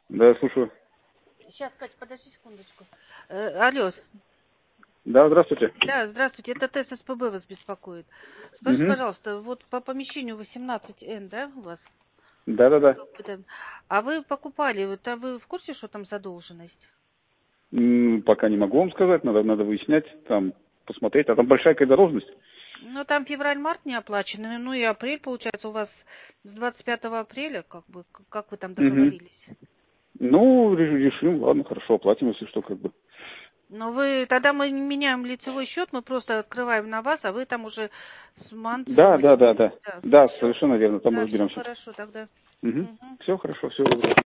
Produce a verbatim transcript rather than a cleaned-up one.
Да, слушаю. Сейчас, Кать, подожди секундочку. Э, алло. Да, здравствуйте. Да, здравствуйте. Это ТЭС СПБ вас беспокоит. Скажите, Угу. пожалуйста, вот по помещению восемнадцать эн, да, у вас? Да-да-да. Как бы там- А вы покупали, вот, а вы в курсе, что там задолженность? М, Пока не могу вам сказать, надо, надо выяснять, там, посмотреть. А там большая какая дорожность? Ну, там февраль-март не оплачены, ну и апрель, получается, у вас с двадцать пятого апреля, как бы, к- как вы там Угу. договорились? Ну, ре- решим, ладно, хорошо, оплатим, если что, как бы. Но вы, тогда мы не меняем лицевой счет, мы просто открываем на вас, а вы там уже Да, да, да, смонтируете. да. Да, Да, все, совершенно верно, там да, все разберемся. хорошо тогда. Угу. Мгм. Все хорошо, все доброго.